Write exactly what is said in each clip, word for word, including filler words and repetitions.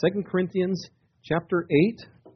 Second Corinthians chapter eight.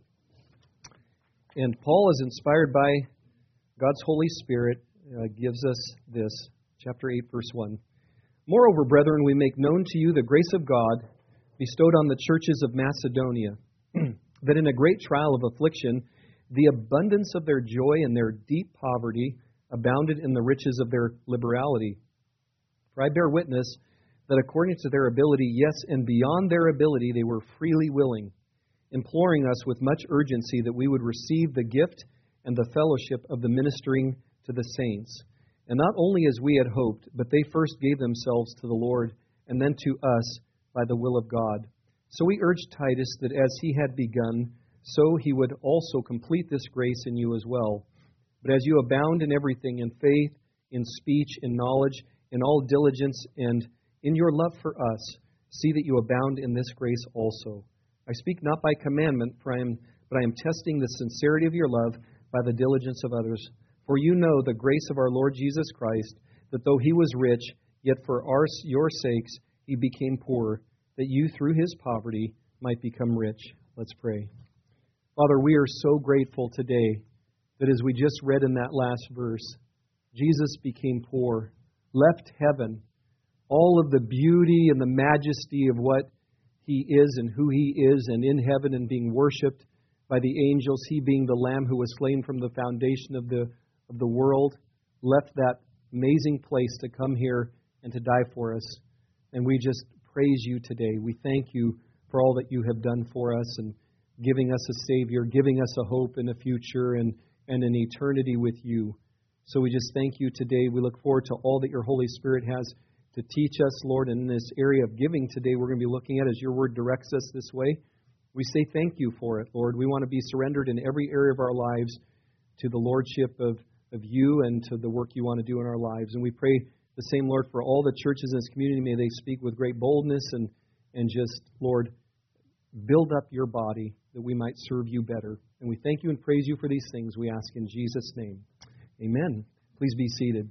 And Paul is inspired by God's Holy Spirit, uh, gives us this. Chapter eight, verse one. Moreover, brethren, we make known to you the grace of God bestowed on the churches of Macedonia, that in a great trial of affliction, the abundance of their joy and their deep poverty abounded in the riches of their liberality. For I bear witness that according to their ability, yes, and beyond their ability, they were freely willing, imploring us with much urgency that we would receive the gift and the fellowship of the ministering to the saints. And not only as we had hoped, but they first gave themselves to the Lord, and then to us by the will of God. So we urged Titus that as he had begun, so he would also complete this grace in you as well. But as you abound in everything, in faith, in speech, in knowledge, in all diligence, and in your love for us, see that you abound in this grace also. I speak not by commandment, for I am, but I am testing the sincerity of your love by the diligence of others. For you know the grace of our Lord Jesus Christ, that though he was rich, yet for our, your sakes he became poor, that you through his poverty might become rich. Let's pray. Father, we are so grateful today that as we just read in that last verse, Jesus became poor, left heaven, all of the beauty and the majesty of what he is and who he is, and in heaven and being worshipped by the angels, he being the Lamb who was slain from the foundation of the of the world, left that amazing place to come here and to die for us. And we just praise you today. We thank you for all that you have done for us and giving us a Savior, giving us a hope in a future and, and an eternity with you. So we just thank you today. We look forward to all that your Holy Spirit has to teach us, Lord. And in this area of giving today, we're going to be looking at as your word directs us this way. We say thank you for it, Lord. We want to be surrendered in every area of our lives to the lordship of, of you and to the work you want to do in our lives. And we pray the same, Lord, for all the churches in this community. May they speak with great boldness and, and just, Lord, build up your body that we might serve you better. And we thank you and praise you for these things. We ask in Jesus' name. Amen. Please be seated.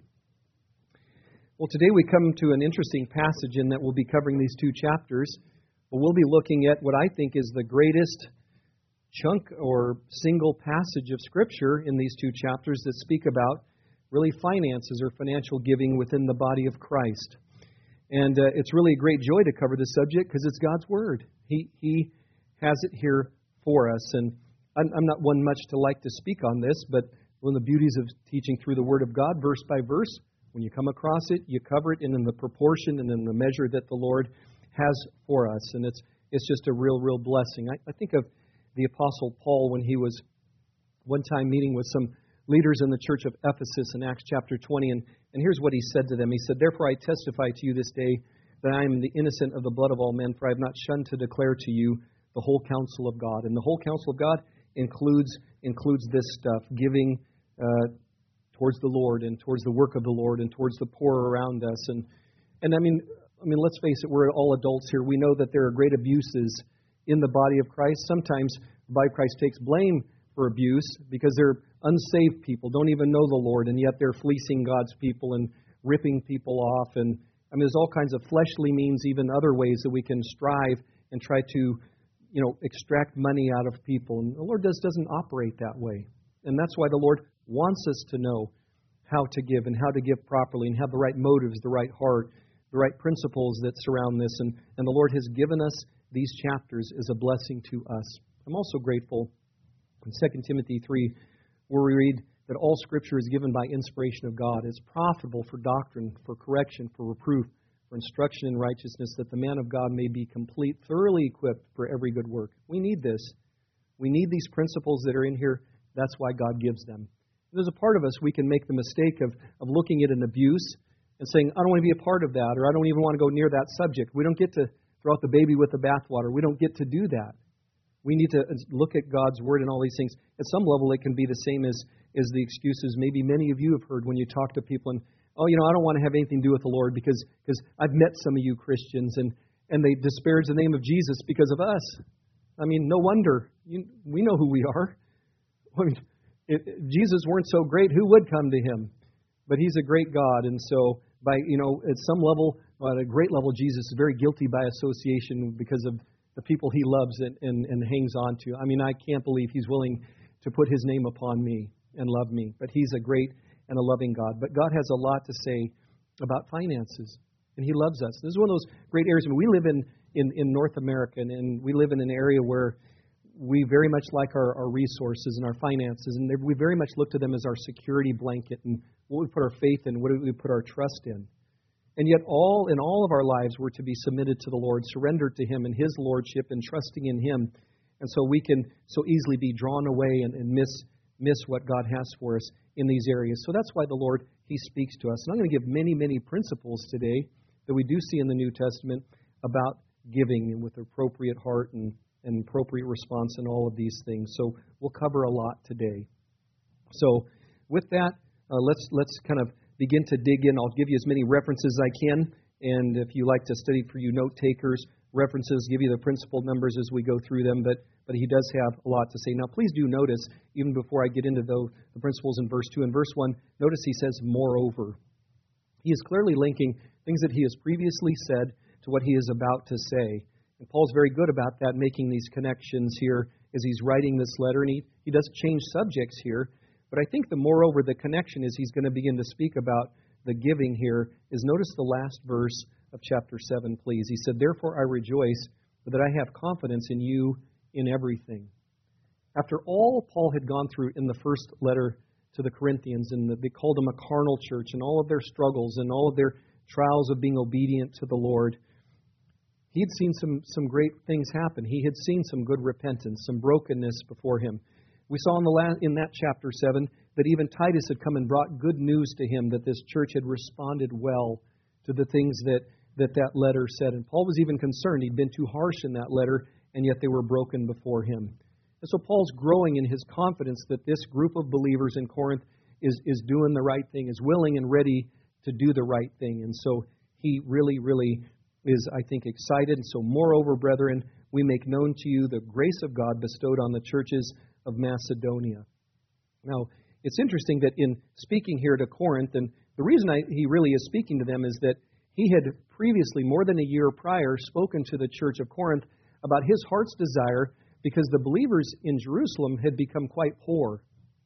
Well, today we come to an interesting passage in that we'll be covering these two chapters. But we'll be looking at what I think is the greatest chunk or single passage of Scripture in these two chapters that speak about really finances or financial giving within the body of Christ. And uh, it's really a great joy to cover this subject because it's God's Word. He He has it here for us. And I'm, I'm not one much to like to speak on this, but one of the beauties of teaching through the Word of God, verse by verse, when you come across it, you cover it in the proportion and in the measure that the Lord has for us. And it's it's just a real, real blessing. I, I think of the Apostle Paul when he was one time meeting with some leaders in the church of Ephesus in Acts chapter twenty. And, and here's what he said to them. He said, "Therefore I testify to you this day that I am the innocent of the blood of all men, for I have not shunned to declare to you the whole counsel of God." And the whole counsel of God includes includes this stuff, giving uh, towards the Lord and towards the work of the Lord and towards the poor around us. And and I mean, I mean, let's face it, we're all adults here. We know that there are great abuses in the body of Christ. Sometimes the body of Christ takes blame for abuse because they're unsaved people, don't even know the Lord, and yet they're fleecing God's people and ripping people off. And I mean, there's all kinds of fleshly means, even other ways that we can strive and try to, you know, extract money out of people. And the Lord does, doesn't operate that way. And that's why the Lord wants us to know how to give and how to give properly and have the right motives, the right heart, the right principles that surround this. And, and the Lord has given us these chapters as a blessing to us. I'm also grateful in Second Timothy three, where we read that all Scripture is given by inspiration of God. It's profitable for doctrine, for correction, for reproof, for instruction in righteousness, that the man of God may be complete, thoroughly equipped for every good work. We need this. We need these principles that are in here. That's why God gives them. There's a part of us, we can make the mistake of, of looking at an abuse and saying, I don't want to be a part of that, or I don't even want to go near that subject. We don't get to throw out the baby with the bathwater. We don't get to do that. We need to look at God's Word and all these things. At some level, it can be the same as, as the excuses maybe many of you have heard when you talk to people and, oh, you know, I don't want to have anything to do with the Lord because because I've met some of you Christians and, and they disparage the name of Jesus because of us. I mean, no wonder. You, we know who we are. I mean, if Jesus weren't so great, who would come to Him? But He's a great God, and so by, you know, at some level, at a great level, Jesus is very guilty by association because of the people He loves and, and, and hangs on to. I mean, I can't believe He's willing to put His name upon me and love me. But He's a great and a loving God. But God has a lot to say about finances, and He loves us. This is one of those great areas. I mean, we live in, in, in North America, and, and we live in an area where we very much like our, our resources and our finances, and we very much look to them as our security blanket and what we put our faith in, what do we put our trust in. And yet all in all of our lives we're to be submitted to the Lord, surrendered to Him and His lordship and trusting in Him. And so we can so easily be drawn away and, and miss miss what God has for us in these areas. So that's why the Lord, He speaks to us. And I'm going to give many, many principles today that we do see in the New Testament about giving and with appropriate heart and and appropriate response and all of these things. So we'll cover a lot today. So with that, uh, let's let's kind of begin to dig in. I'll give you as many references as I can, and if you like to study for you note takers, references, give you the principal numbers as we go through them, but but he does have a lot to say. Now please do notice, even before I get into the, the principles in verse two and verse one, notice he says, moreover. He is clearly linking things that he has previously said to what he is about to say. And Paul's very good about that, making these connections here as he's writing this letter. And he, he does change subjects here. But I think the moreover, the connection is he's going to begin to speak about the giving here is notice the last verse of chapter seven, please. He said, therefore I rejoice that I have confidence in you in everything. After all Paul had gone through in the first letter to the Corinthians, and they called them a carnal church, and all of their struggles and all of their trials of being obedient to the Lord, he had seen some, some great things happen. He had seen some good repentance, some brokenness before him. We saw in the last, in that chapter seven that even Titus had come and brought good news to him that this church had responded well to the things that that, that letter said. And Paul was even concerned. He'd been too harsh in that letter, and yet they were broken before him. And so Paul's growing in his confidence that this group of believers in Corinth is, is doing the right thing, is willing and ready to do the right thing. And so he really, really is, I think, excited. And so, moreover, brethren, we make known to you the grace of God bestowed on the churches of Macedonia. Now, it's interesting that in speaking here to Corinth, and the reason I, he really is speaking to them is that he had previously, more than a year prior, spoken to the church of Corinth about his heart's desire because the believers in Jerusalem had become quite poor.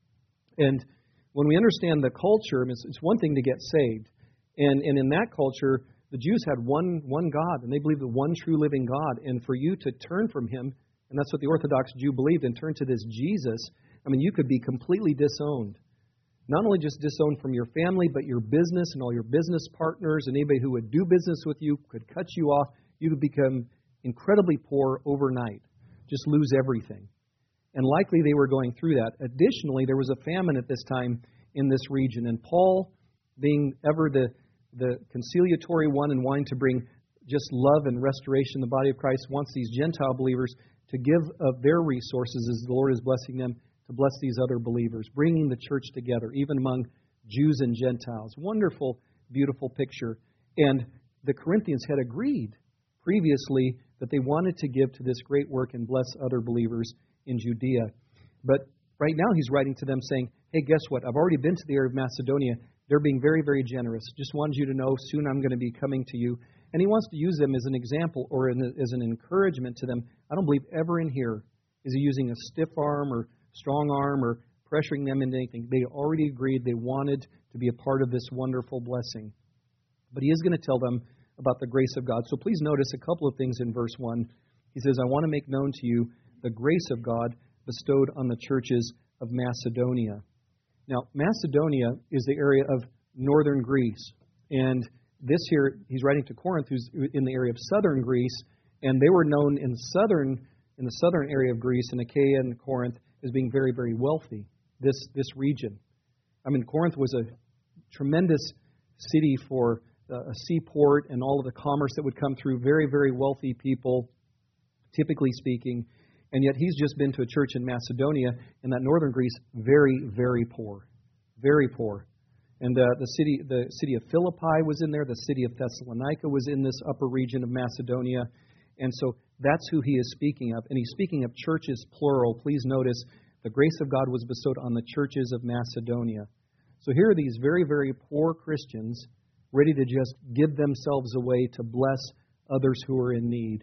And when we understand the culture, it's, it's one thing to get saved. And, and in that culture, the Jews had one one God, and they believed the one true living God. And for you to turn from Him, and that's what the Orthodox Jew believed, and turn to this Jesus, I mean, you could be completely disowned. Not only just disowned from your family, but your business and all your business partners and anybody who would do business with you could cut you off. You could become incredibly poor overnight, just lose everything. And likely they were going through that. Additionally, there was a famine at this time in this region, and Paul, being ever the the conciliatory one and wanting to bring just love and restoration in the body of Christ, wants these Gentile believers to give of their resources as the Lord is blessing them to bless these other believers, bringing the church together, even among Jews and Gentiles. Wonderful, beautiful picture. And the Corinthians had agreed previously that they wanted to give to this great work and bless other believers in Judea. But right now he's writing to them saying, hey, guess what? I've already been to the area of Macedonia. They're being very, very generous. Just wanted you to know soon I'm going to be coming to you. And he wants to use them as an example or as an encouragement to them. I don't believe ever in here is he using a stiff arm or strong arm or pressuring them into anything. They already agreed they wanted to be a part of this wonderful blessing. But he is going to tell them about the grace of God. So please notice a couple of things in verse one. He says, I want to make known to you the grace of God bestowed on the churches of Macedonia. Now, Macedonia is the area of northern Greece. And this here, he's writing to Corinth, who's in the area of southern Greece. And they were known in southern, in the southern area of Greece, in Achaia and Corinth, as being very, very wealthy, this, this region. I mean, Corinth was a tremendous city for a seaport and all of the commerce that would come through. Very, very wealthy people, typically speaking. And yet he's just been to a church in Macedonia, in that northern Greece, very, very poor. Very poor. And uh, the city the city of Philippi was in there. The city of Thessalonica was in this upper region of Macedonia. And so that's who he is speaking of. And he's speaking of churches, plural. Please notice the grace of God was bestowed on the churches of Macedonia. So here are these very, very poor Christians ready to just give themselves away to bless others who are in need.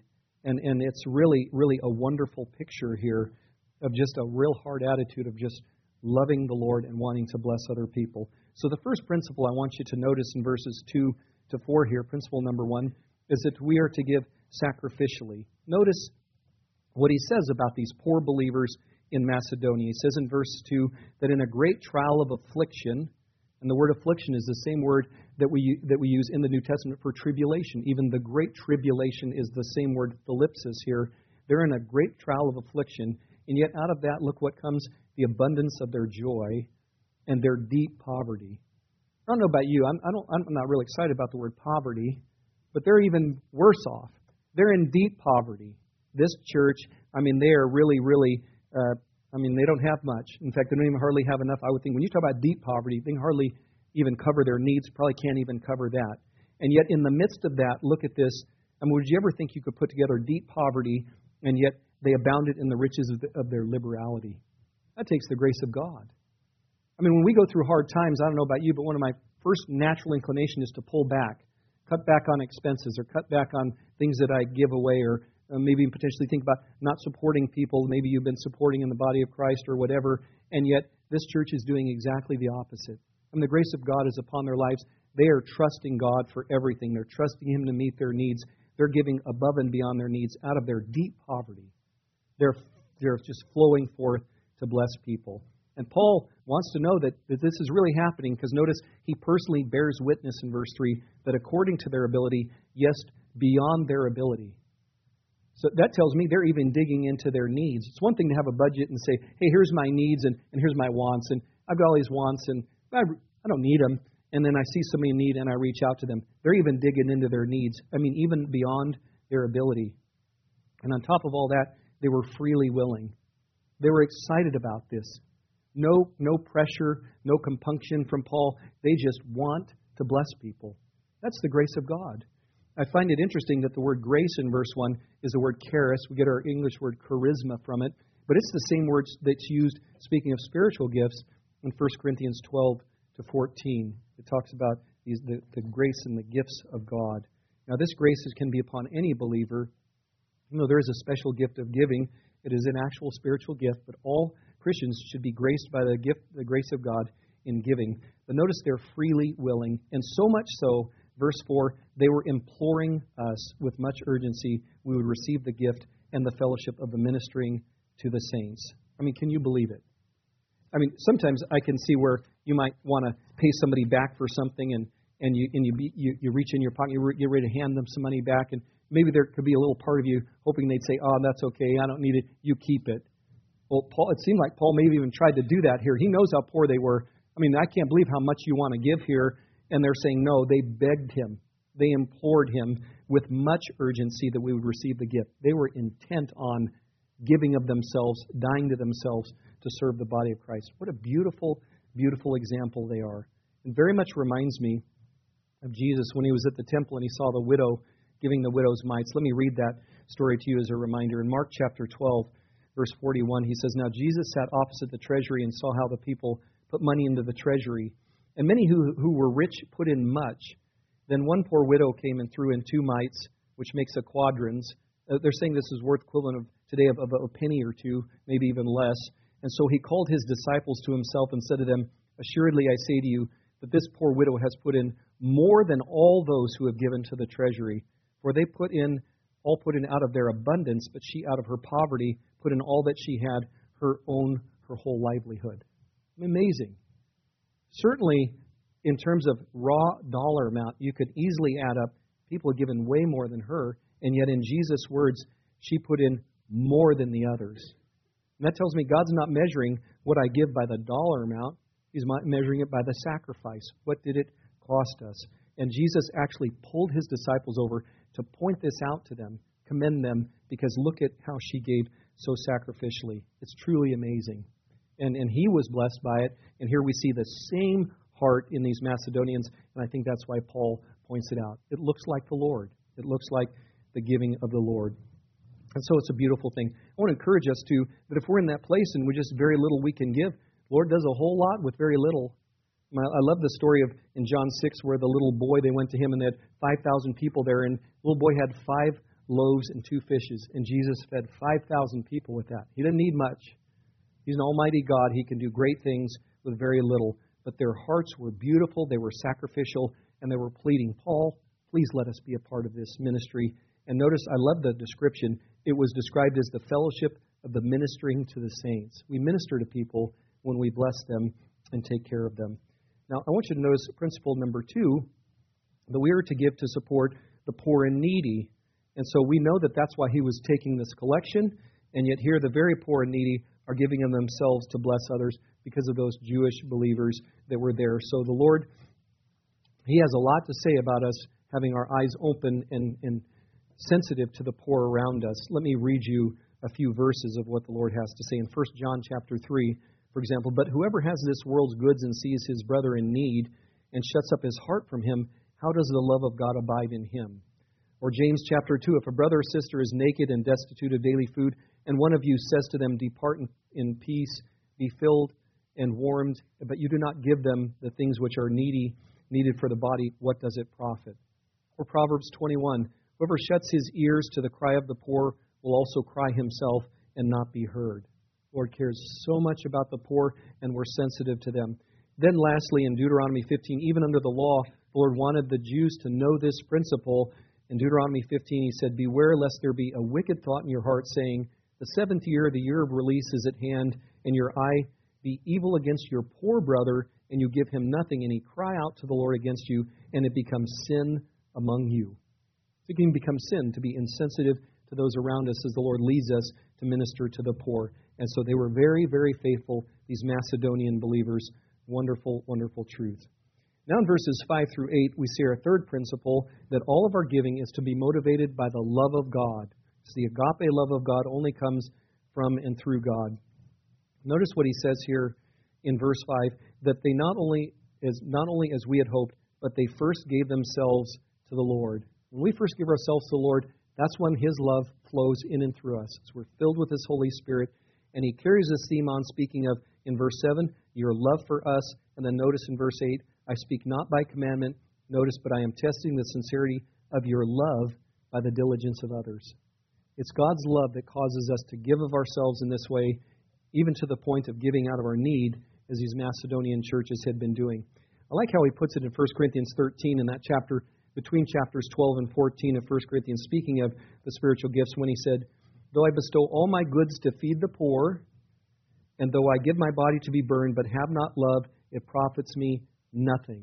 And, and it's really, really a wonderful picture here of just a real hard attitude of just loving the Lord and wanting to bless other people. So the first principle I want you to notice in verses two to four here, principle number one, is that we are to give sacrificially. Notice what he says about these poor believers in Macedonia. He says in verse two that in a great trial of affliction, and the word affliction is the same word that we that we use in the New Testament for tribulation. Even the great tribulation is the same word, thalipsis here. They're in a great trial of affliction, and yet out of that, look what comes, the abundance of their joy and their deep poverty. I don't know about you. I'm, I don't, I'm not really excited about the word poverty, but they're even worse off. They're in deep poverty. This church, I mean, they are really, really, uh, I mean, they don't have much. In fact, they don't even hardly have enough. I would think when you talk about deep poverty, they can hardly even cover their needs, probably can't even cover that. And yet in the midst of that, look at this. I mean, would you ever think you could put together deep poverty, and yet they abounded in the riches of, the, of their liberality? That takes the grace of God. I mean, when we go through hard times, I don't know about you, but one of my first natural inclination is to pull back, cut back on expenses, or cut back on things that I give away, or uh, maybe potentially think about not supporting people maybe you've been supporting in the body of Christ or whatever, and yet this church is doing exactly the opposite. And the grace of God is upon their lives. They are trusting God for everything. They're trusting Him to meet their needs. They're giving above and beyond their needs out of their deep poverty. They're, they're just flowing forth to bless people. And Paul wants to know that, that this is really happening, because notice he personally bears witness in verse three that according to their ability, yes, beyond their ability. So that tells me they're even digging into their needs. It's one thing to have a budget and say, hey, here's my needs and, and here's my wants, and I've got all these wants and I, I don't need them. And then I see somebody in need and I reach out to them. They're even digging into their needs. I mean, even beyond their ability. And on top of all that, they were freely willing. They were excited about this. No, no pressure, no compunction from Paul. They just want to bless people. That's the grace of God. I find it interesting that the word grace in verse one is the word charis. We get our English word charisma from it. But it's the same word that's used, speaking of spiritual gifts, in First Corinthians twelve to fourteen. It talks about these, the, the grace and the gifts of God. Now, this grace can be upon any believer. You know, there is a special gift of giving. It is an actual spiritual gift, but all Christians should be graced by the gift, the grace of God in giving. But notice they're freely willing, and so much so, verse four, they were imploring us with much urgency we would receive the gift and the fellowship of the ministering to the saints. I mean, can you believe it? I mean, sometimes I can see where you might want to pay somebody back for something, and, and you and you, you you reach in your pocket, you re, get ready to hand them some money back, and maybe there could be a little part of you hoping they'd say, oh, that's okay, I don't need it, you keep it. Well, Paul, it seemed like Paul maybe even tried to do that here. He knows how poor they were. I mean, I can't believe how much you want to give here. And they're saying, no, they begged him. They implored him with much urgency that we would receive the gift. They were intent on giving of themselves, dying to themselves to serve the body of Christ. What a beautiful, beautiful example they are. It very much reminds me of Jesus when he was at the temple and he saw the widow giving the widow's mites. Let me read that story to you as a reminder. In Mark chapter twelve, verse forty-one, he says, Now Jesus sat opposite the treasury and saw how the people put money into the treasury. And many who, who were rich put in much. Then one poor widow came and threw in two mites, which makes a quadrans. Uh, they're saying this is worth equivalent of today of, of a penny or two, maybe even less. And so he called his disciples to himself and said to them, Assuredly I say to you that this poor widow has put in more than all those who have given to the treasury. For they put in, all put in out of their abundance, but she out of her poverty put in all that she had, her own, her whole livelihood. Amazing. Certainly, in terms of raw dollar amount, you could easily add up people have given way more than her, and yet in Jesus' words, she put in more than the others. And that tells me God's not measuring what I give by the dollar amount. He's measuring it by the sacrifice. What did it cost us? And Jesus actually pulled his disciples over to point this out to them, commend them, because look at how she gave so sacrificially. It's truly amazing. And, and he was blessed by it. And here we see the same heart in these Macedonians. And I think that's why Paul points it out. It looks like the Lord. It looks like the giving of the Lord. And so it's a beautiful thing. I want to encourage us to, that if we're in that place and we just very little we can give, the Lord does a whole lot with very little. I love the story of in John six where the little boy, they went to him and they had five thousand people there, and the little boy had five loaves and two fishes, and Jesus fed five thousand people with that. He didn't need much. He's an almighty God. He can do great things with very little. But their hearts were beautiful, they were sacrificial, and they were pleading, Paul, please let us be a part of this ministry. And notice, I love the description. It was described as the fellowship of the ministering to the saints. We minister to people when we bless them and take care of them. Now, I want you to notice principle number two, that we are to give to support the poor and needy. And so we know that that's why he was taking this collection, and yet here the very poor and needy are giving of themselves to bless others because of those Jewish believers that were there. So the Lord, he has a lot to say about us having our eyes open and, and sensitive to the poor around us. Let me read you a few verses of what the Lord has to say in First John chapter three, for example. But whoever has this world's goods and sees his brother in need and shuts up his heart from him, how does the love of God abide in him? Or James chapter two, if a brother or sister is naked and destitute of daily food, and one of you says to them, depart in, in peace, be filled and warmed, but you do not give them the things which are needy, needed for the body, what does it profit? Or Proverbs twenty-one, whoever shuts his ears to the cry of the poor will also cry himself and not be heard. The Lord cares so much about the poor, and we're sensitive to them. Then lastly, in Deuteronomy fifteen, even under the law, the Lord wanted the Jews to know this principle. In Deuteronomy fifteen, he said, beware lest there be a wicked thought in your heart, saying, the seventh year, the year of release is at hand, and your eye be evil against your poor brother, and you give him nothing, and he cry out to the Lord against you, and it becomes sin among you. It can become sin to be insensitive to those around us as the Lord leads us to minister to the poor. And so they were very, very faithful, these Macedonian believers. Wonderful, wonderful truth. Now in verses five through eight, we see our third principle, that all of our giving is to be motivated by the love of God. So the agape love of God only comes from and through God. Notice what he says here in verse five, that they not only as not only as we had hoped, but they first gave themselves to the Lord. When we first give ourselves to the Lord, that's when his love flows in and through us. As we're filled with his Holy Spirit, and he carries this theme on, speaking of, in verse seven, your love for us, and then notice in verse eight, I speak not by commandment, notice, but I am testing the sincerity of your love by the diligence of others. It's God's love that causes us to give of ourselves in this way, even to the point of giving out of our need, as these Macedonian churches had been doing. I like how he puts it in First Corinthians thirteen, in that chapter, between chapters twelve and fourteen of First Corinthians, speaking of the spiritual gifts, when he said, though I bestow all my goods to feed the poor, and though I give my body to be burned, but have not love, it profits me nothing.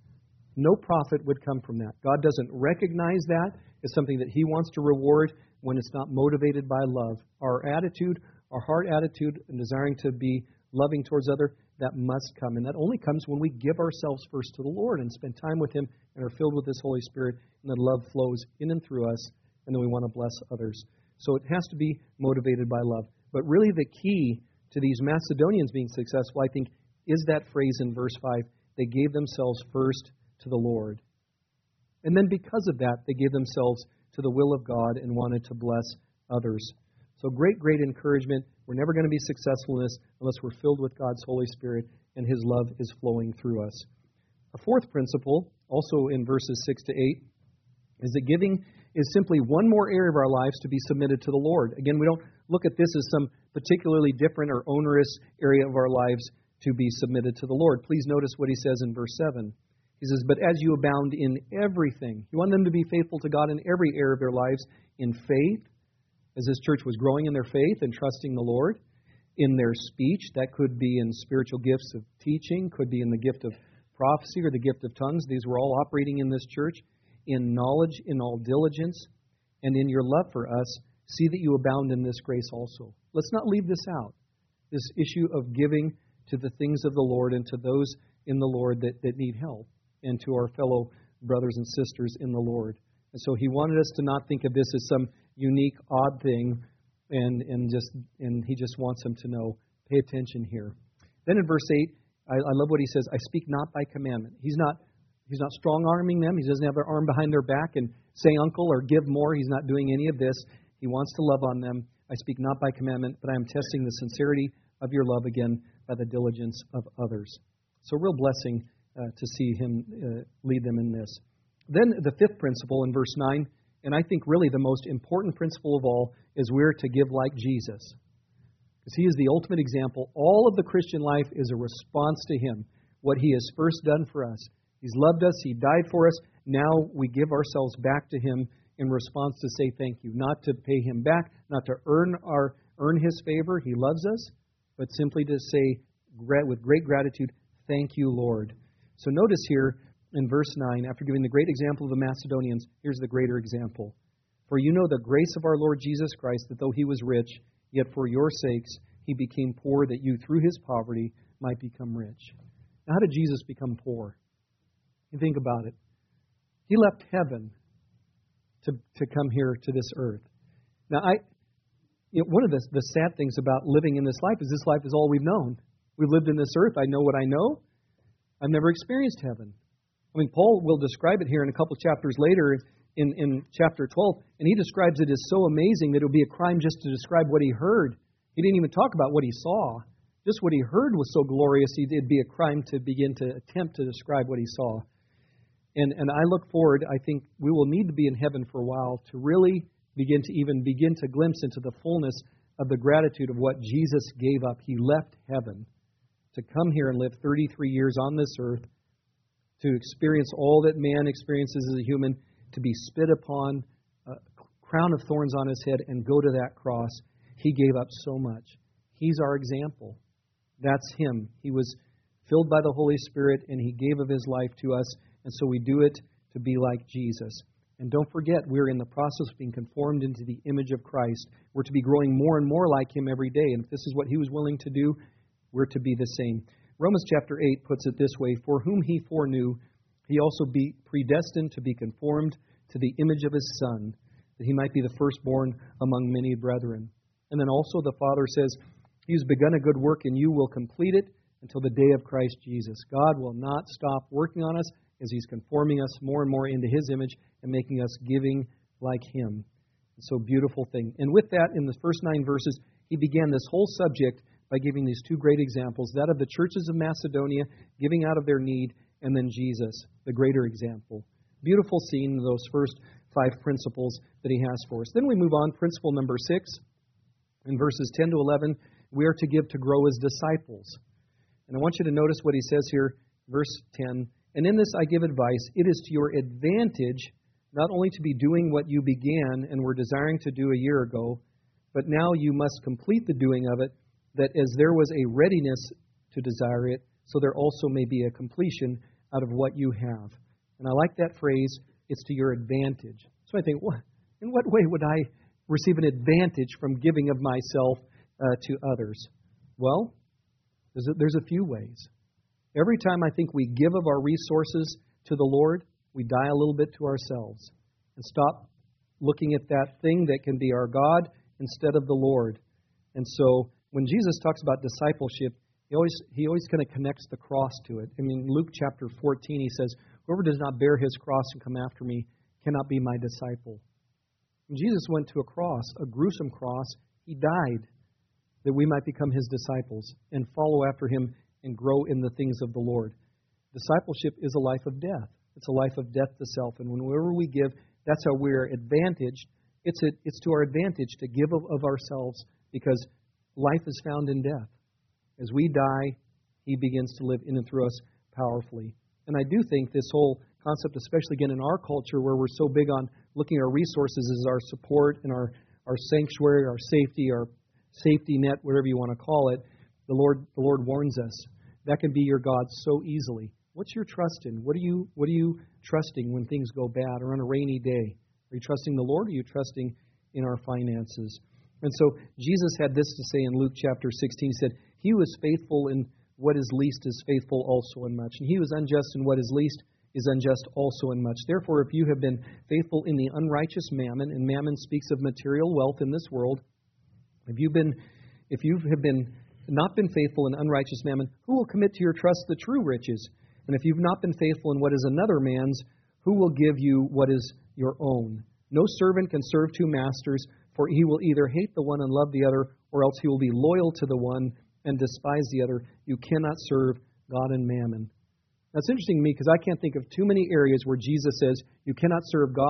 No profit would come from that. God doesn't recognize that as something that he wants to reward when it's not motivated by love. Our attitude, our heart attitude, and desiring to be loving towards others, that must come. And that only comes when we give ourselves first to the Lord and spend time with him and are filled with his Holy Spirit, and then love flows in and through us, and then we want to bless others. So it has to be motivated by love. But really the key to these Macedonians being successful, I think, is that phrase in verse five, they gave themselves first to the Lord. And then because of that, they gave themselves to the will of God and wanted to bless others. So great, great encouragement. We're never going to be successful in this unless we're filled with God's Holy Spirit and his love is flowing through us. A fourth principle, also in verses six to eight, is that giving is simply one more area of our lives to be submitted to the Lord. Again, we don't look at this as some particularly different or onerous area of our lives to be submitted to the Lord. Please notice what he says in verse seven. He says, but as you abound in everything. You want them to be faithful to God in every area of their lives, in faith, as this church was growing in their faith and trusting the Lord, in their speech. That could be in spiritual gifts of teaching, could be in the gift of prophecy or the gift of tongues. These were all operating in this church. In knowledge, in all diligence, and in your love for us, see that you abound in this grace also. Let's not leave this out, this issue of giving to the things of the Lord and to those in the Lord that, that need help, and to our fellow brothers and sisters in the Lord. And so he wanted us to not think of this as some unique, odd thing, and, and just and he just wants them to know, pay attention here. Then in verse eight, I, I love what he says, I speak not by commandment. He's not He's not strong-arming them. He doesn't have their arm behind their back and say uncle or give more. He's not doing any of this. He wants to love on them. I speak not by commandment, but I am testing the sincerity of your love again by the diligence of others. So real blessing uh, to see him uh, lead them in this. Then the fifth principle in verse nine And I think really the most important principle of all is we're to give like Jesus. Because He is the ultimate example. All of the Christian life is a response to Him, what He has first done for us. He's loved us. He died for us. Now we give ourselves back to Him in response to say thank you. Not to pay Him back, not to earn our earn His favor. He loves us. But simply to say with great gratitude, thank you, Lord. So notice here in verse nine, after giving the great example of the Macedonians, here's the greater example. For you know the grace of our Lord Jesus Christ, that though He was rich, yet for your sakes He became poor, that you through His poverty might become rich. Now, how did Jesus become poor? You think about it. He left heaven to, to come here to this earth. Now, I, you know, one of the, the sad things about living in this life is this life is all we've known. We've lived in this earth. I know what I know. I've never experienced heaven. I mean, Paul will describe it here in a couple chapters later in, in chapter twelve, and he describes it as so amazing that it would be a crime just to describe what he heard. He didn't even talk about what he saw. Just what he heard was so glorious, it'd be a crime to begin to attempt to describe what he saw. And and I look forward, I think we will need to be in heaven for a while to really begin to even begin to glimpse into the fullness of the gratitude of what Jesus gave up. He left heaven to come here and live thirty-three years on this earth, to experience all that man experiences as a human, to be spit upon, a crown of thorns on His head, and go to that cross. He gave up so much. He's our example. That's Him. He was filled by the Holy Spirit, and He gave of His life to us, and so we do it to be like Jesus. And don't forget, we're in the process of being conformed into the image of Christ. We're to be growing more and more like Him every day, and if this is what He was willing to do, we're to be the same. Romans chapter eight puts it this way, for whom He foreknew, He also be predestined to be conformed to the image of His Son, that He might be the firstborn among many brethren. And then also the Father says, He who's begun a good work in you will complete it until the day of Christ Jesus. God will not stop working on us as He's conforming us more and more into His image and making us giving like Him. So beautiful thing. And with that, in the first nine verses, He began this whole subject by giving these two great examples, that of the churches of Macedonia giving out of their need, and then Jesus, the greater example. Beautiful scene, those first five principles that He has for us. Then we move on, principle number six, in verses ten to eleven, we are to give to grow as disciples. And I want you to notice what He says here, verse ten, and in this I give advice, it is to your advantage not only to be doing what you began and were desiring to do a year ago, but now you must complete the doing of it, that as there was a readiness to desire it, so there also may be a completion out of what you have. And I like that phrase, it's to your advantage. So I think, what, in what way would I receive an advantage from giving of myself uh, to others? Well, there's a, there's a few ways. Every time I think we give of our resources to the Lord, we die a little bit to ourselves and stop looking at that thing that can be our God instead of the Lord. And so when Jesus talks about discipleship, he always he always kind of connects the cross to it. I mean, Luke chapter fourteen, He says, whoever does not bear his cross and come after me cannot be my disciple. When Jesus went to a cross, a gruesome cross, He died that we might become His disciples and follow after Him and grow in the things of the Lord. Discipleship is a life of death. It's a life of death to self. And whenever we give, that's how we're advantaged. It's a, it's to our advantage to give of, of ourselves, because life is found in death. As we die, He begins to live in and through us powerfully. And I do think this whole concept, especially again in our culture where we're so big on looking at our resources as our support and our, our sanctuary, our safety, our safety net, whatever you want to call it, the Lord the Lord warns us. That can be your God so easily. What's your trust in? What are you what are you trusting when things go bad or on a rainy day? Are you trusting the Lord, or are you trusting in our finances? And so Jesus had this to say in Luke chapter sixteen. He said, He who is faithful in what is least is faithful also in much. And he who is unjust in what is least is unjust also in much. Therefore, if you have been faithful in the unrighteous mammon, and mammon speaks of material wealth in this world, if you've been, if you have been not been faithful in unrighteous mammon, who will commit to your trust the true riches? And if you've not been faithful in what is another man's, who will give you what is your own? No servant can serve two masters, for he will either hate the one and love the other, or else he will be loyal to the one and despise the other. You cannot serve God and mammon. That's interesting to me, because I can't think of too many areas where Jesus says you cannot serve God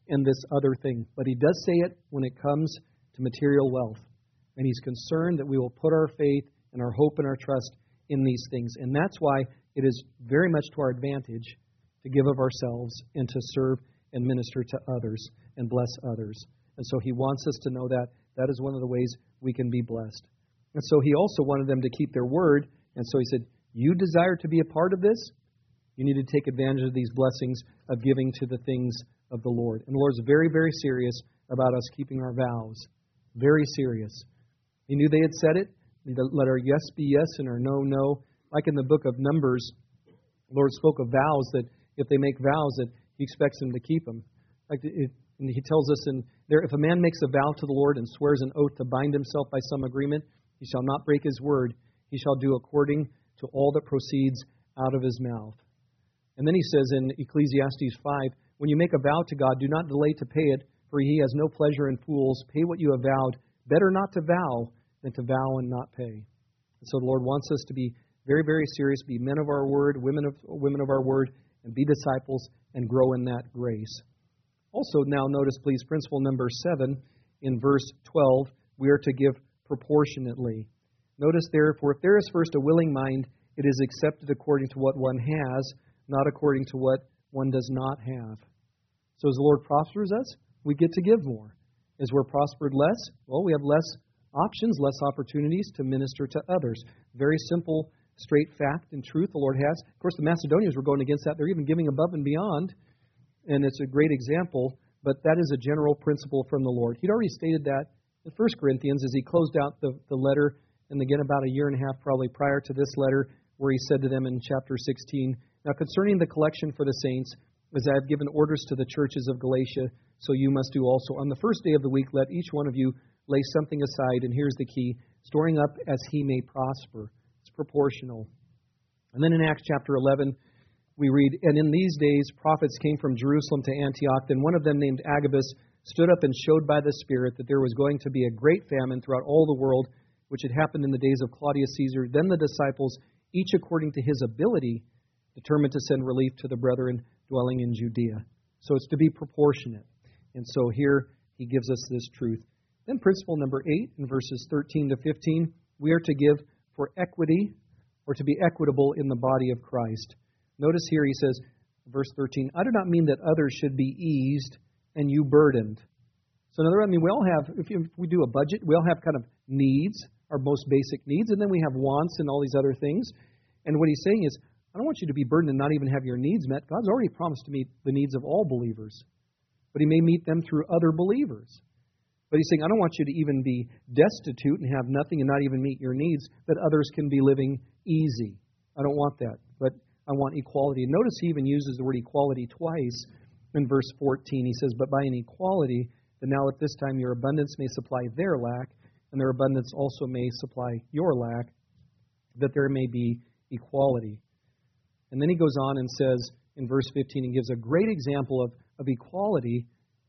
and this other thing. But he does say it when it comes to material wealth. And he's concerned that we will put our faith and our hope and our trust in these things. And that's why it is very much to our advantage to give of ourselves and to serve and minister to others and bless others. And so he wants us to know that that is one of the ways we can be blessed. And so he also wanted them to keep their word. And so he said, you desire to be a part of this? You need to take advantage of these blessings of giving to the things of the Lord. And the Lord's very, very serious about us keeping our vows. Very serious. He knew they had said it. Let our yes be yes and our no, no. Like in the book of Numbers, the Lord spoke of vows that if they make vows that he expects them to keep them. Like it, and he tells us in there, if a man makes a vow to the Lord and swears an oath to bind himself by some agreement, he shall not break his word. He shall do according to all that proceeds out of his mouth. And then he says in Ecclesiastes five, when you make a vow to God, do not delay to pay it, for he has no pleasure in fools. Pay what you have vowed. Better not to vow than to vow and not pay. And so the Lord wants us to be very, very serious, be men of our word, women of women of our word, and be disciples and grow in that grace. Also, now notice, please, principle number seven in verse twelve, we are to give proportionately. Notice there, for if there is first a willing mind, it is accepted according to what one has, not according to what one does not have. So as the Lord prospers us, we get to give more. As we're prospered less, well, we have less options, less opportunities to minister to others. Very simple, straight fact and truth the Lord has. Of course, the Macedonians were going against that. They're even giving above and beyond, and it's a great example, but that is a general principle from the Lord. He'd already stated that in First Corinthians as he closed out the, the letter, and again about a year and a half probably prior to this letter, where he said to them in chapter sixteen, now concerning the collection for the saints, as I have given orders to the churches of Galatia, so you must do also. On the first day of the week, let each one of you lay something aside, and here's the key, storing up as he may prosper. It's proportional. And then in Acts chapter eleven, we read, and in these days prophets came from Jerusalem to Antioch. Then one of them named Agabus stood up and showed by the Spirit that there was going to be a great famine throughout all the world, which had happened in the days of Claudius Caesar. Then the disciples, each according to his ability, determined to send relief to the brethren dwelling in Judea. So it's to be proportionate. And so here he gives us this truth. Then principle number eight in verses thirteen to fifteen, we are to give for equity or to be equitable in the body of Christ. Notice here he says, verse thirteen, I do not mean that others should be eased and you burdened. So in other words, I mean, we all have, if we do a budget, we all have kind of needs, our most basic needs, and then we have wants and all these other things. And what he's saying is, I don't want you to be burdened and not even have your needs met. God's already promised to meet the needs of all believers, but he may meet them through other believers. But he's saying, I don't want you to even be destitute and have nothing and not even meet your needs, that others can be living easy. I don't want that, but I want equality. And notice he even uses the word equality twice in verse fourteen. He says, but by an equality, that now at this time your abundance may supply their lack, and their abundance also may supply your lack, that there may be equality. And then he goes on and says in verse fifteen, he gives a great example of, of equality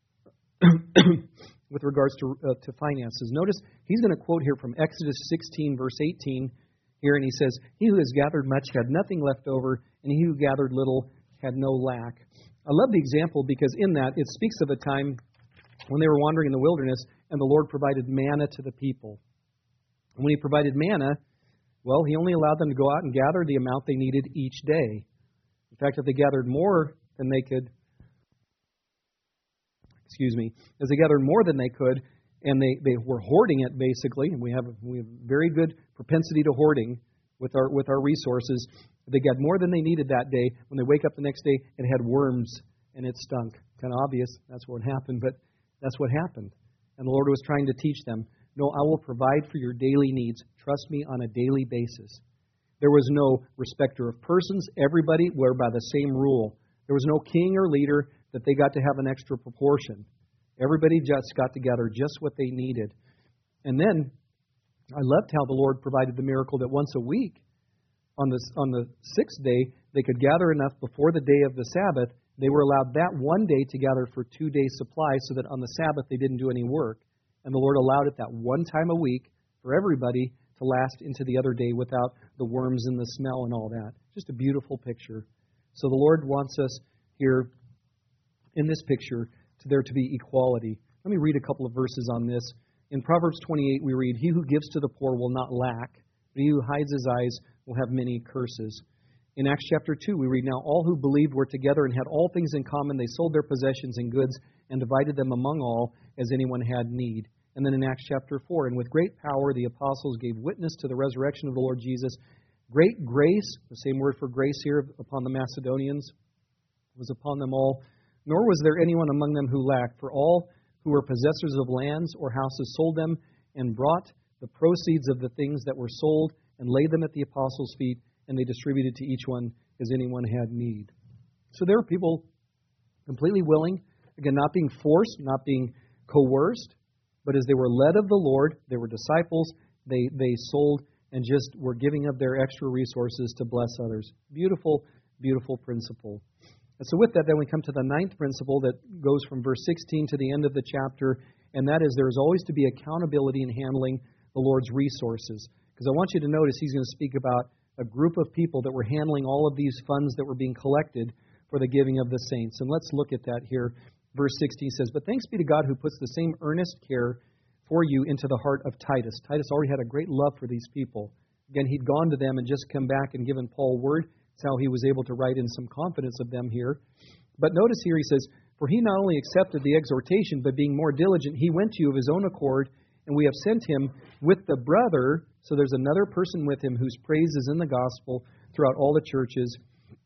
with regards to, uh, to finances. Notice he's going to quote here from Exodus sixteen, verse eighteen here, and he says, he who has gathered much had nothing left over, and he who gathered little had no lack. I love the example because in that it speaks of a time when they were wandering in the wilderness and the Lord provided manna to the people. And when he provided manna, well, he only allowed them to go out and gather the amount they needed each day. In fact, if they gathered more than they could, excuse me, as they gathered more than they could, and they, they were hoarding it basically, and we have we have very good propensity to hoarding with our with our resources. If they got more than they needed that day, when they wake up the next day, it had worms and it stunk. Kind of obvious, that's what happened, but that's what happened. And the Lord was trying to teach them, no, I will provide for your daily needs. Trust me on a daily basis. There was no respecter of persons. Everybody were by the same rule. There was no king or leader that they got to have an extra proportion. Everybody just got together just what they needed. And then I loved how the Lord provided the miracle that once a week, on the, on the sixth day, they could gather enough before the day of the Sabbath. They were allowed that one day to gather for two days' supply so that on the Sabbath they didn't do any work. And the Lord allowed it that one time a week for everybody to last into the other day without the worms and the smell and all that. Just a beautiful picture. So the Lord wants us here in this picture to there to be equality. Let me read a couple of verses on this. In Proverbs twenty-eight, we read, "He who gives to the poor will not lack, but he who hides his eyes will have many curses." In Acts chapter two, we read, "Now all who believed were together and had all things in common. They sold their possessions and goods and divided them among all as anyone had need." And then in Acts chapter four, "And with great power the apostles gave witness to the resurrection of the Lord Jesus. Great grace," the same word for grace here, upon the Macedonians, was upon them all. "Nor was there anyone among them who lacked, for all who were possessors of lands or houses sold them and brought the proceeds of the things that were sold and laid them at the apostles' feet, and they distributed to each one as anyone had need." So there were people completely willing, again, not being forced, not being coerced, but as they were led of the Lord, they were disciples, they, they sold and just were giving of their extra resources to bless others. Beautiful, beautiful principle. And so with that, then we come to the ninth principle that goes from verse sixteen to the end of the chapter, and that is there is always to be accountability in handling the Lord's resources. Because I want you to notice he's going to speak about a group of people that were handling all of these funds that were being collected for the giving of the saints. And let's look at that here. Verse sixteen says, "But thanks be to God who puts the same earnest care for you into the heart of Titus." Titus already had a great love for these people. Again, he'd gone to them and just come back and given Paul word. That's how he was able to write in some confidence of them here. But notice here he says, "For he not only accepted the exhortation, but being more diligent, he went to you of his own accord, and we have sent him with the brother." So there's another person with him whose praise is in the gospel throughout all the churches.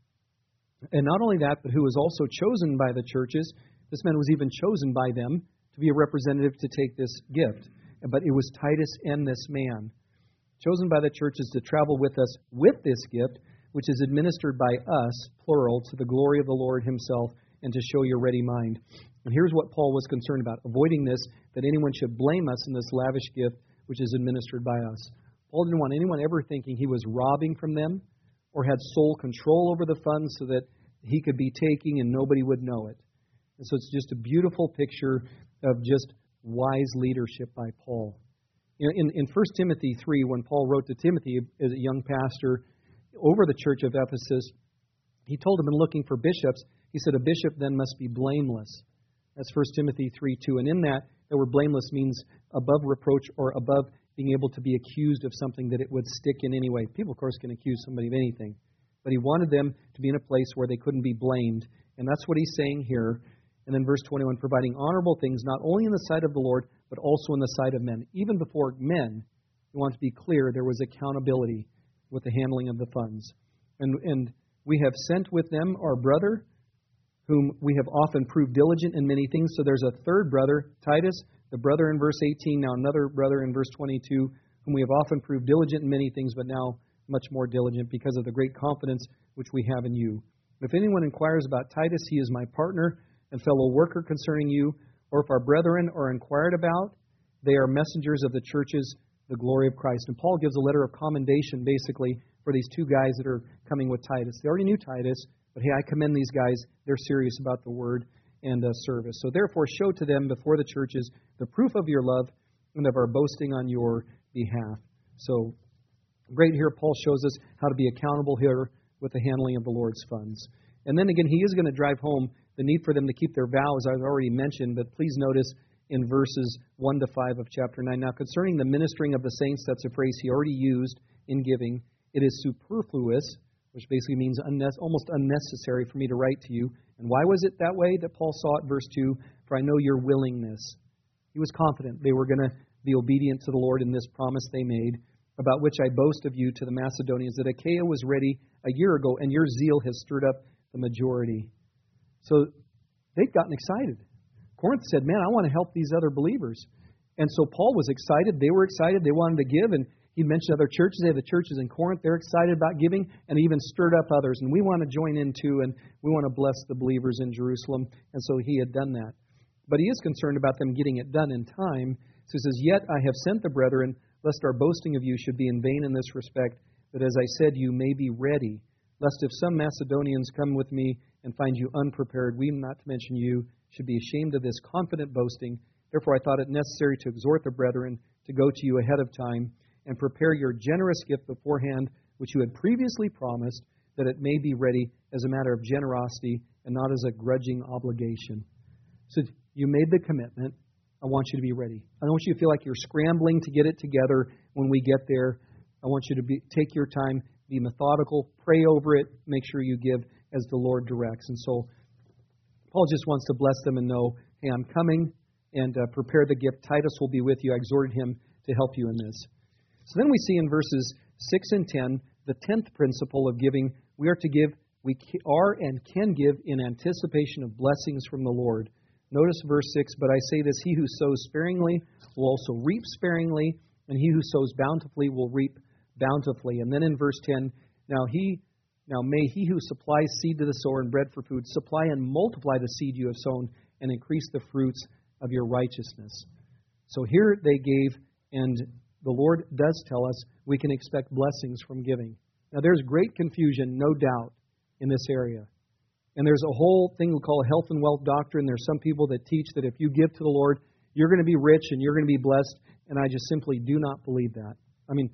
And not only that, but who was also chosen by the churches. This man was even chosen by them to be a representative to take this gift. But it was Titus and this man, chosen by the churches to travel with us with this gift, which is administered by us, plural, to the glory of the Lord himself, and to show your ready mind. And here's what Paul was concerned about, avoiding this, that anyone should blame us in this lavish gift, which is administered by us. Paul didn't want anyone ever thinking he was robbing from them or had sole control over the funds so that he could be taking and nobody would know it. And so it's just a beautiful picture of just wise leadership by Paul. You know, in, in First Timothy three, when Paul wrote to Timothy as a young pastor over the church of Ephesus, he told him in looking for bishops, he said, "A bishop then must be blameless." That's First Timothy three two. And in that, the word blameless means above reproach or above being able to be accused of something that it would stick in any way. People, of course, can accuse somebody of anything. But he wanted them to be in a place where they couldn't be blamed. And that's what he's saying here. And then verse twenty-one, "Providing honorable things, not only in the sight of the Lord, but also in the sight of men." Even before men, we want to be clear, there was accountability with the handling of the funds. And, and we have sent with them our brother, whom we have often proved diligent in many things. So there's a third brother, Titus, the brother in verse eighteen, now another brother in verse twenty-two, whom we have often proved diligent in many things, but now much more diligent because of the great confidence which we have in you. If anyone inquires about Titus, he is my partner and fellow worker concerning you, or if our brethren are inquired about, they are messengers of the churches, the glory of Christ. And Paul gives a letter of commendation, basically, for these two guys that are coming with Titus. They already knew Titus, but hey, I commend these guys. They're serious about the word and uh, service. So therefore, show to them before the churches the proof of your love and of our boasting on your behalf. So great here, Paul shows us how to be accountable here with the handling of the Lord's funds. And then again, he is going to drive home the need for them to keep their vows, I've already mentioned, but please notice in verses one to five of chapter nine. "Now concerning the ministering of the saints," that's a phrase he already used in giving, "it is superfluous," which basically means unne- almost unnecessary for me to write to you. And why was it that way that Paul saw it? Verse two, "For I know your willingness." He was confident they were going to be obedient to the Lord in this promise they made, "about which I boast of you to the Macedonians, that Achaia was ready a year ago, and your zeal has stirred up the majority." So they'd gotten excited. Corinth said, "Man, I want to help these other believers." And so Paul was excited. They were excited. They wanted to give. And he mentioned other churches. They have the churches in Corinth. They're excited about giving, and even stirred up others. And we want to join in too, and we want to bless the believers in Jerusalem. And so he had done that. But he is concerned about them getting it done in time. So he says, "Yet I have sent the brethren, lest our boasting of you should be in vain in this respect, that as I said, you may be ready. Lest if some Macedonians come with me and find you unprepared, we, not to mention you, should be ashamed of this confident boasting. Therefore I thought it necessary to exhort the brethren to go to you ahead of time and prepare your generous gift beforehand, which you had previously promised, that it may be ready as a matter of generosity and not as a grudging obligation." So You made the commitment. I want you to be ready. I don't want you to feel like you're scrambling to get it together when we get there. I want you to be, take your time, be methodical, pray over it, make sure you give as the Lord directs. And so Paul just wants to bless them and know, hey, I'm coming, and uh, prepare the gift. Titus will be with you. I exhorted him to help you in this. So then we see in verses six and ten, the tenth principle of giving. We are to give, we are and can give in anticipation of blessings from the Lord. Notice verse six, but I say this, he who sows sparingly will also reap sparingly, and he who sows bountifully will reap bountifully. And then in verse ten, now he now may he who supplies seed to the sower and bread for food supply and multiply the seed you have sown and increase the fruits of your righteousness. So here they gave, and the Lord does tell us we can expect blessings from giving. Now there's great confusion, no doubt, in this area. And there's a whole thing we call health and wealth doctrine. There's some people that teach that if you give to the Lord, you're going to be rich and you're going to be blessed. And I just simply do not believe that. I mean,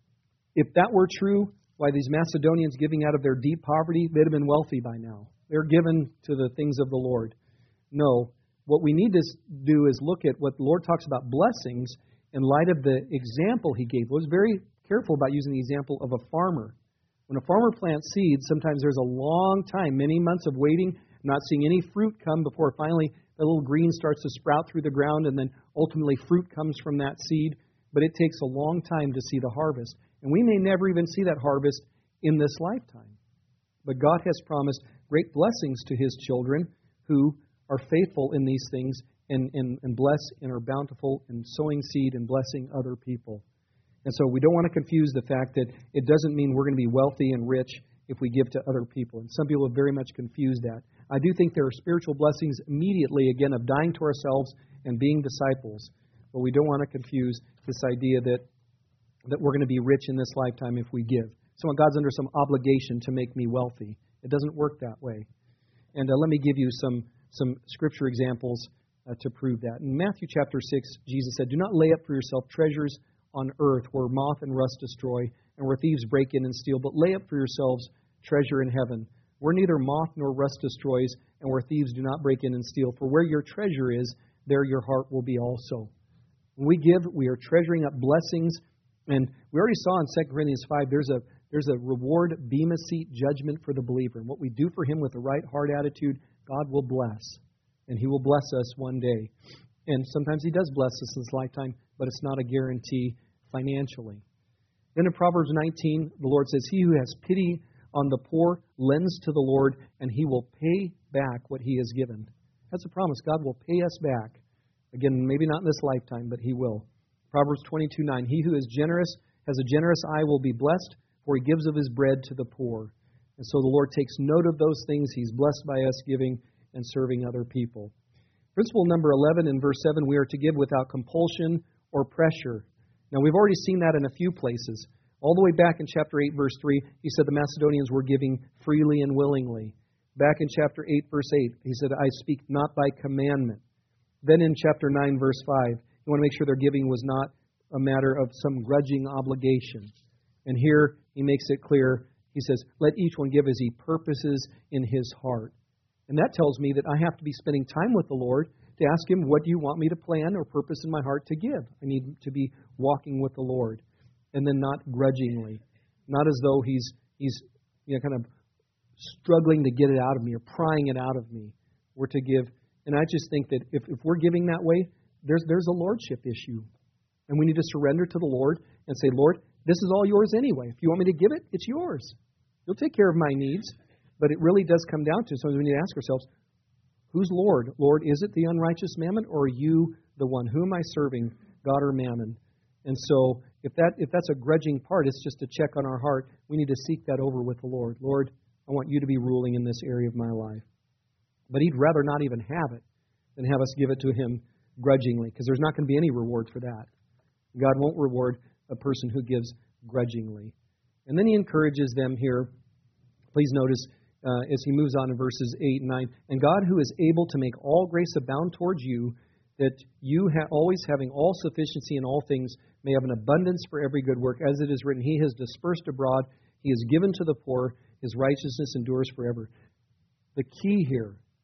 if that were true, why these Macedonians giving out of their deep poverty, they'd have been wealthy by now. They're given to the things of the Lord. No, what we need to do is look at what the Lord talks about blessings in light of the example He gave. He was very careful about using the example of a farmer. When a farmer plants seeds, sometimes there's a long time, many months of waiting, not seeing any fruit come before finally the little green starts to sprout through the ground, and then ultimately fruit comes from that seed. But it takes a long time to see the harvest. And we may never even see that harvest in this lifetime. But God has promised great blessings to His children who are faithful in these things and, and, and bless and are bountiful in sowing seed and blessing other people. And so we don't want to confuse the fact that it doesn't mean we're going to be wealthy and rich if we give to other people. And some people have very much confused that. I do think there are spiritual blessings immediately, again, of dying to ourselves and being disciples. But we don't want to confuse this idea that, that we're going to be rich in this lifetime if we give. So God's under some obligation to make me wealthy. It doesn't work that way. And uh, let me give you some, some scripture examples uh, to prove that. In Matthew chapter six, Jesus said, "Do not lay up for yourself treasures on earth where moth and rust destroy and where thieves break in and steal, but lay up for yourselves treasure in heaven, where neither moth nor rust destroys and where thieves do not break in and steal. For where your treasure is, there your heart will be also." When we give, we are treasuring up blessings. And we already saw in Second Corinthians five, there's a there's a reward, bema seat judgment for the believer. And what we do for him with the right heart attitude, God will bless. And He will bless us one day. And sometimes He does bless us in this lifetime, but it's not a guarantee financially. Then in Proverbs nineteen, the Lord says, "He who has pity on the poor lends to the Lord, and He will pay back what He has given." That's a promise. God will pay us back. Again, maybe not in this lifetime, but He will. Proverbs twenty-two nine, "He who is generous has a generous eye will be blessed, for he gives of his bread to the poor." And so the Lord takes note of those things. He's blessed by us giving and serving other people. Principle number eleven in verse seven, we are to give without compulsion or pressure. Now, we've already seen that in a few places. All the way back in chapter eight, verse three, he said the Macedonians were giving freely and willingly. Back in chapter eight, verse eight, he said, "I speak not by commandment." Then in chapter nine, verse five, you want to make sure their giving was not a matter of some grudging obligation. And here he makes it clear. He says, "Let each one give as he purposes in his heart." And that tells me that I have to be spending time with the Lord to ask Him, what do you want me to plan or purpose in my heart to give? I need to be walking with the Lord. And then not grudgingly. Not as though He's, he's you know, kind of struggling to get it out of me or prying it out of me. We're to give. And I just think that if, if we're giving that way, there's, there's a lordship issue. And we need to surrender to the Lord and say, "Lord, this is all yours anyway. If you want me to give it, it's yours. You'll take care of my needs." But it really does come down to, sometimes we need to ask ourselves, who's Lord? Lord, is it the unrighteous mammon, or are you the one? Who am I serving, God or mammon? And so if that if that's a grudging part, it's just a check on our heart. We need to seek that over with the Lord. Lord, I want you to be ruling in this area of my life. But He'd rather not even have it than have us give it to Him grudgingly, because there's not going to be any reward for that. God won't reward a person who gives grudgingly. And then He encourages them here. Please notice uh, as He moves on in verses eight and nine, "And God, who is able to make all grace abound towards you, that you ha- always having all sufficiency in all things may have an abundance for every good work. As it is written, He has dispersed abroad, He has given to the poor, His righteousness endures forever." The key here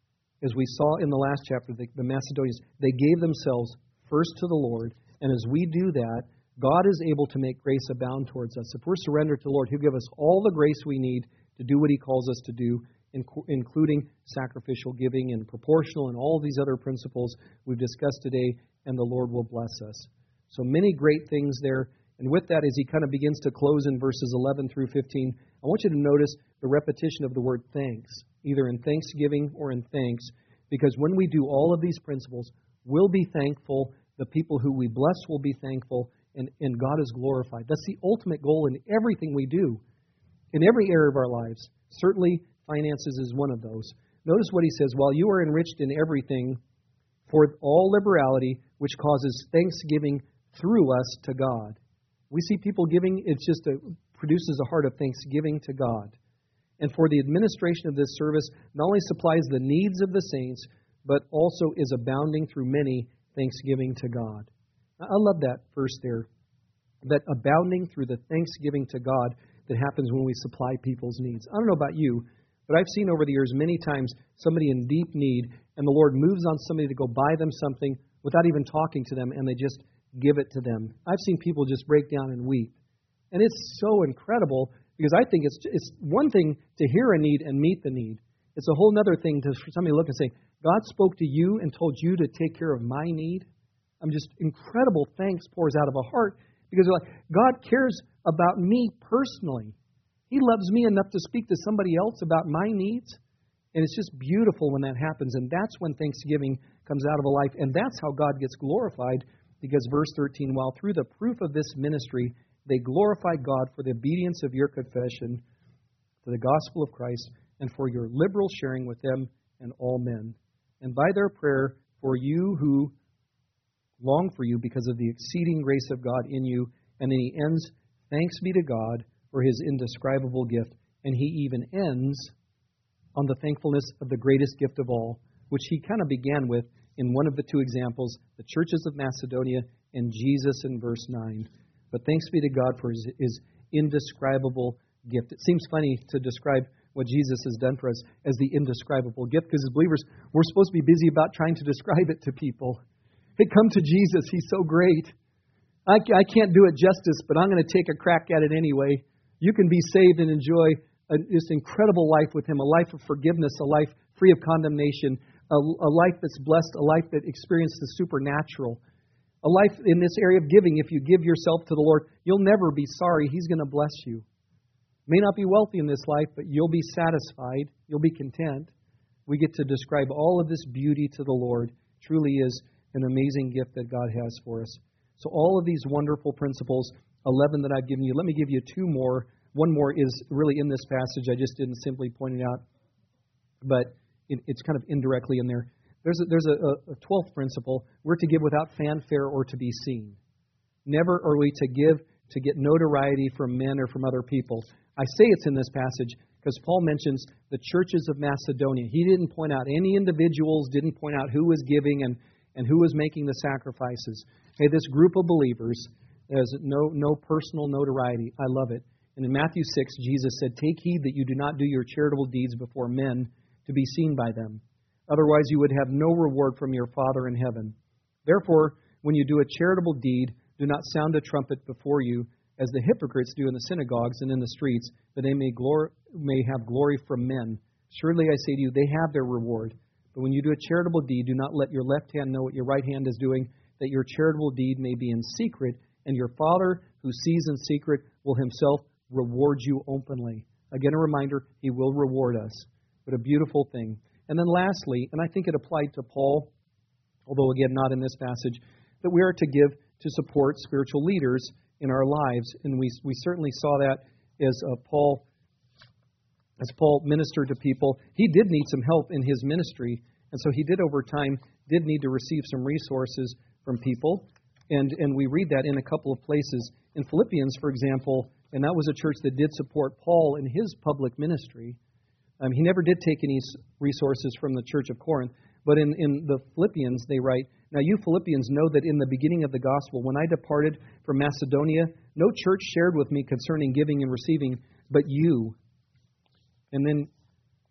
as we saw in the last chapter, the, the Macedonians, they gave themselves first to the Lord. And as we do that, God is able to make grace abound towards us. If we're surrendered to the Lord, He'll give us all the grace we need to do what He calls us to do, including sacrificial giving and proportional and all these other principles we've discussed today, and the Lord will bless us. So many great things there. And with that, as he kind of begins to close in verses eleven through fifteen, I want you to notice the repetition of the word thanks, either in thanksgiving or in thanks, because when we do all of these principles, we'll be thankful, the people who we bless will be thankful, and, and God is glorified. That's the ultimate goal in everything we do, in every area of our lives. Certainly, finances is one of those. Notice what he says, while you are enriched in everything for all liberality, which causes thanksgiving through us to God. We see people giving, it just a, produces a heart of thanksgiving to God. And for the administration of this service, not only supplies the needs of the saints, but also is abounding through many thanksgiving to God. I love that verse there, that abounding through the thanksgiving to God that happens when we supply people's needs. I don't know about you, but I've seen over the years many times somebody in deep need, and the Lord moves on somebody to go buy them something without even talking to them, and they just give it to them. I've seen people just break down and weep. And it's so incredible, because I think it's it's one thing to hear a need and meet the need. It's a whole other thing to for somebody to look and say, God spoke to you and told you to take care of my need. I'm just, incredible thanks pours out of a heart, because like, God cares about me personally. He loves me enough to speak to somebody else about my needs. And it's just beautiful when that happens. And that's when thanksgiving comes out of a life. And that's how God gets glorified. Because verse thirteen, while through the proof of this ministry, they glorify God for the obedience of your confession to the gospel of Christ, and for your liberal sharing with them and all men. And by their prayer for you who long for you because of the exceeding grace of God in you. And then he ends, thanks be to God for his indescribable gift. And he even ends on the thankfulness of the greatest gift of all, which he kind of began with in one of the two examples, the churches of Macedonia and Jesus in verse nine. But thanks be to God for his, his indescribable gift. It seems funny to describe what Jesus has done for us as the indescribable gift, because as believers, we're supposed to be busy about trying to describe it to people. Hey, come to Jesus. He's so great. I, I can't do it justice, but I'm going to take a crack at it anyway. You can be saved and enjoy a, this incredible life with him, a life of forgiveness, a life free of condemnation, a, a life that's blessed, a life that experiences the supernatural, a life in this area of giving. If you give yourself to the Lord, you'll never be sorry. He's going to bless you. May not be wealthy in this life, but you'll be satisfied. You'll be content. We get to describe all of this beauty to the Lord. Truly is an amazing gift that God has for us. So all of these wonderful principles, eleven that I've given you, let me give you two more. One more is really in this passage. I just didn't simply point it out, but it, it's kind of indirectly in there. There's a, there's a, a twelfth principle. We're to give without fanfare or to be seen. Never are we to give to get notoriety from men or from other people. I say it's in this passage because Paul mentions the churches of Macedonia. He didn't point out any individuals, didn't point out who was giving and, and who was making the sacrifices. Hey, this group of believers, there's no, no personal notoriety. I love it. And in Matthew six, Jesus said, take heed that you do not do your charitable deeds before men to be seen by them. Otherwise you would have no reward from your Father in heaven. Therefore, when you do a charitable deed, do not sound a trumpet before you, as the hypocrites do in the synagogues and in the streets, that they may glory, may have glory from men. Surely I say to you, they have their reward. But when you do a charitable deed, do not let your left hand know what your right hand is doing, that your charitable deed may be in secret, and your Father who sees in secret will himself reward you openly. Again, a reminder, he will reward us. But a beautiful thing. And then lastly, and I think it applied to Paul, although again not in this passage, that we are to give to support spiritual leaders in our lives. And we we certainly saw that as uh, Paul as Paul ministered to people. He did need some help in his ministry, and so he did over time did need to receive some resources from people. And and we read that in a couple of places. In Philippians, for example, and that was a church that did support Paul in his public ministry. Um, he never did take any resources from the church of Corinth. But in, in the Philippians, they write, now you Philippians know that in the beginning of the gospel, when I departed from Macedonia, no church shared with me concerning giving and receiving, but you. And then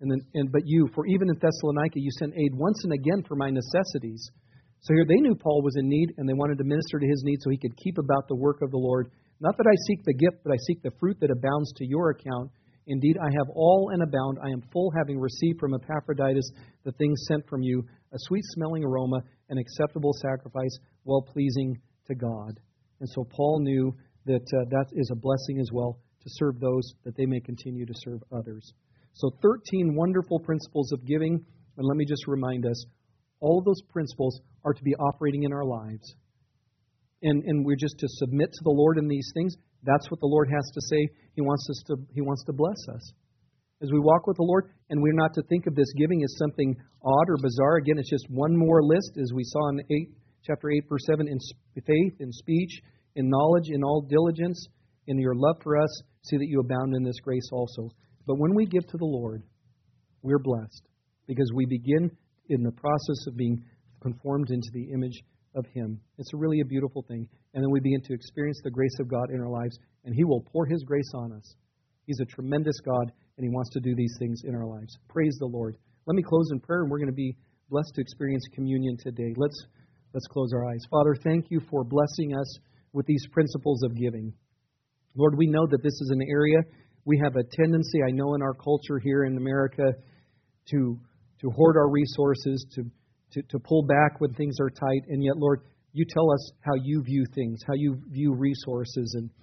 And then, and but you, for even in Thessalonica, you sent aid once and again for my necessities. So here they knew Paul was in need, and they wanted to minister to his need so he could keep about the work of the Lord. Not that I seek the gift, but I seek the fruit that abounds to your account. Indeed, I have all and abound. I am full, having received from Epaphroditus the things sent from you, a sweet-smelling aroma, an acceptable sacrifice, well-pleasing to God. And so Paul knew that uh, that is a blessing as well, to serve those, that they may continue to serve others. So thirteen wonderful principles of giving. And let me just remind us, all of those principles are to be operating in our lives. And, and we're just to submit to the Lord in these things. That's what the Lord has to say. He wants us to, He wants to bless us. As we walk with the Lord, and we're not to think of this giving as something odd or bizarre. Again, it's just one more list, as we saw in eight, chapter eight, verse seven, in faith, in speech, in knowledge, in all diligence, in your love for us, see that you abound in this grace also. But when we give to the Lord, we're blessed, because we begin in the process of being conformed into the image of Him. It's really a beautiful thing. And then we begin to experience the grace of God in our lives, and He will pour His grace on us. He's a tremendous God, and He wants to do these things in our lives. Praise the Lord. Let me close in prayer, and we're going to be blessed to experience communion today. Let's let's close our eyes. Father, thank you for blessing us with these principles of giving. Lord, we know that this is an area we have a tendency, I know in our culture here in America, to to hoard our resources, to, to, to pull back when things are tight. And yet, Lord, you tell us how you view things, how you view resources. And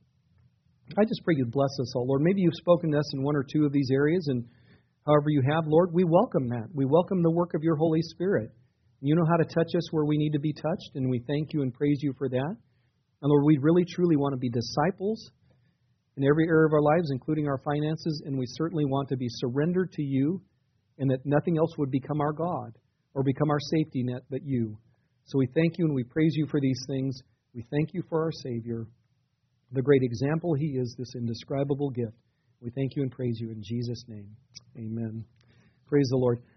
I just pray you bless us all, Lord. Maybe you've spoken to us in one or two of these areas, and however you have, Lord, we welcome that. We welcome the work of your Holy Spirit. You know how to touch us where we need to be touched, and we thank you and praise you for that. And Lord, we really truly want to be disciples in every area of our lives, including our finances, and we certainly want to be surrendered to you, and that nothing else would become our God or become our safety net but you. So we thank you and we praise you for these things. We thank you for our Savior, the great example He is, this indescribable gift. We thank you and praise you in Jesus' name. Amen. Praise the Lord.